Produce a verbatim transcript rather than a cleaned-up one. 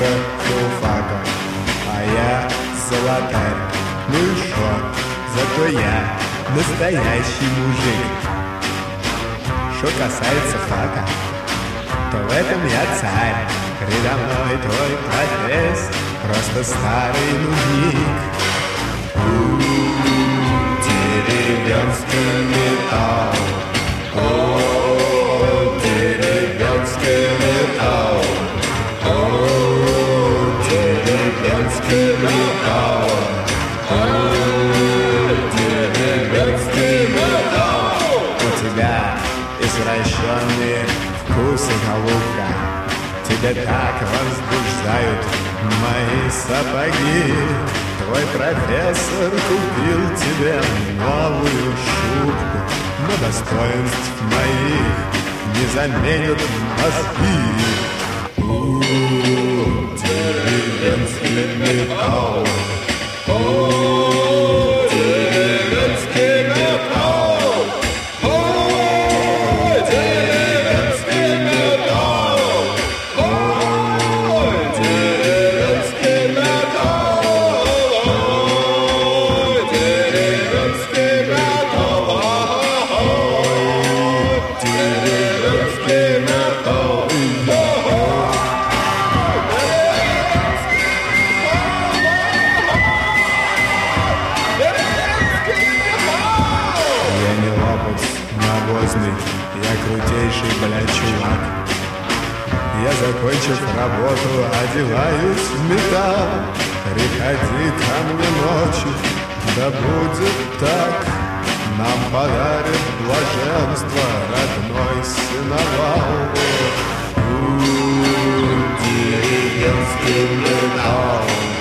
только филфака, а я золотарь. Ну и шо, зато я настоящий мужик. Что касается фака, то в этом я царь. Передо мной твой профессор, просто старый нужник. У-у-у, деревенский металл. О, деревенский металл. О, деревенский металл. О, деревенский металл. У тебя извращенные вкусы, голубка. Тебя так возбуждают мои сапоги. Твой профессор купил тебе новую шубку, но достоинств моих не заменят мозги. У-у-у, деревенский металл. О, деревенский металл. О, деревенский металл. О, деревенский металл. О, деревенский металл. О, деревенский металл. Я не лопать навозный, я крутейший, блядь, чувак. Я, закончив работу, одеваюсь в металл. Приходи ко мне ночью, да будет так. Нам подарит блаженство родной сыновал. У-у-у, деревенский металл.